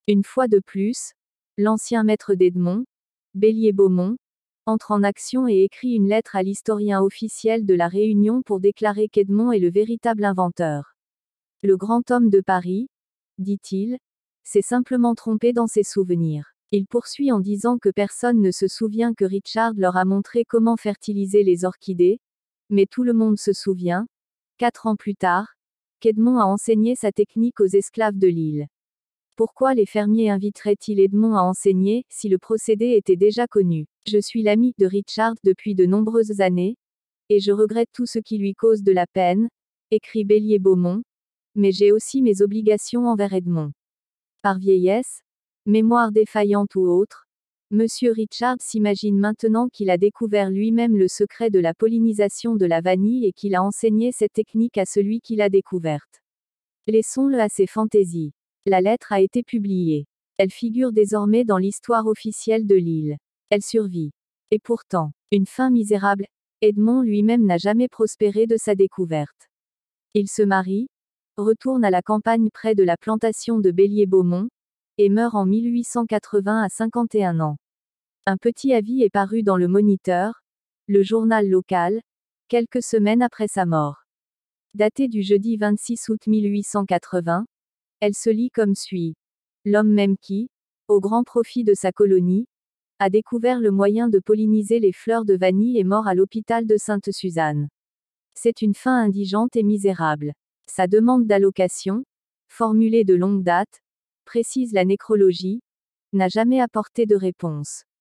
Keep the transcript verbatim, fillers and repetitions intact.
Une fois de plus, l'ancien maître d'Edmond, Bélier-Beaumont, entre en action et écrit une lettre à l'historien officiel de la Réunion pour déclarer qu'Edmond est le véritable inventeur. Le grand homme de Paris, dit-il, s'est simplement trompé dans ses souvenirs. Il poursuit en disant que personne ne se souvient que Richard leur a montré comment fertiliser les orchidées, mais tout le monde se souvient, quatre ans plus tard, qu'Edmond a enseigné sa technique aux esclaves de l'île. Pourquoi les fermiers inviteraient-ils Edmond à enseigner, si le procédé était déjà connu? Je suis l'ami de Richard depuis de nombreuses années, et je regrette tout ce qui lui cause de la peine, écrit Bélier-Beaumont, mais j'ai aussi mes obligations envers Edmond. Par vieillesse, mémoire défaillante ou autre, Monsieur Richard s'imagine maintenant qu'il a découvert lui-même le secret de la pollinisation de la vanille et qu'il a enseigné cette technique à celui qui l'a découverte. Laissons-le à ses fantaisies. La lettre a été publiée. Elle figure désormais dans l'histoire officielle de l'île. Elle survit. Et pourtant, une fin misérable, Edmond lui-même n'a jamais prospéré de sa découverte. Il se marie, retourne à la campagne près de la plantation de Bélier-Beaumont, et meurt en mille huit cent quatre-vingts à cinquante et un ans. Un petit avis est paru dans le Moniteur, le journal local, quelques semaines après sa mort. Datée du jeudi vingt-six août mille huit cent quatre-vingts, elle se lit comme suit. L'homme même qui, au grand profit de sa colonie, a découvert le moyen de polliniser les fleurs de vanille est mort à l'hôpital de Sainte-Suzanne. C'est une fin indigente et misérable. Sa demande d'allocation, formulée de longue date, précise la nécrologie, n'a jamais apporté de réponse.